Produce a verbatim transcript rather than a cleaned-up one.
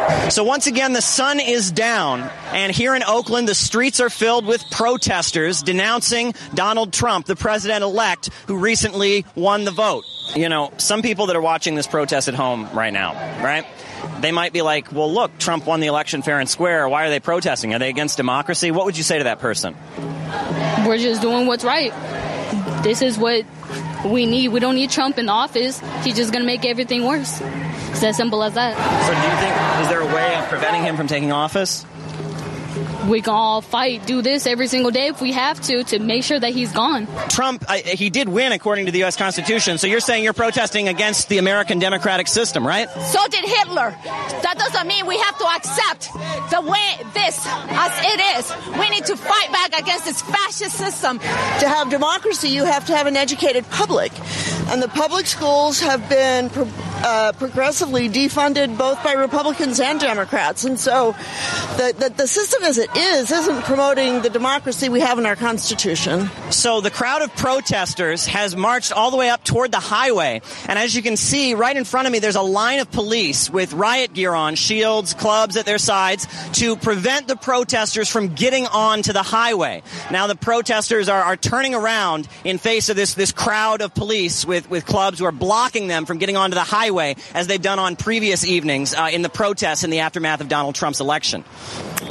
So once again, the sun is down, and here in Oakland, the streets are filled with protesters denouncing Donald Trump, the president-elect who recently won the vote. You know, some people that are watching this protest at home right now, right? They might be like, well, look, Trump won the election fair and square. Why are they protesting? Are they against democracy? What would you say to that person? We're just doing what's right. This is what we need. We don't need Trump in office. He's just going to make everything worse. It's as simple as that. So do you think, is there a way of preventing him from taking office? We can all fight, do this every single day if we have to, to make sure that he's gone. Trump, uh, he did win according to the U S Constitution, so you're saying you're protesting against the American democratic system, right? So did Hitler. That doesn't mean we have to accept the way this as it is. We need to fight back against this fascist system. To have democracy, you have to have an educated public. And the public schools have been pro- uh, progressively defunded both by Republicans and Democrats. And so the, the, the system as it is isn't promoting the democracy we have in our Constitution. So the crowd of protesters has marched all the way up toward the highway. And as you can see, right in front of me, there's a line of police with riot gear on, shields, clubs at their sides, to prevent the protesters from getting onto the highway. Now the protesters are, are turning around in face of this, this crowd of police with, with clubs who are blocking them from getting onto the highway, as they've done on previous evenings uh, in the protests in the aftermath of Donald Trump's election.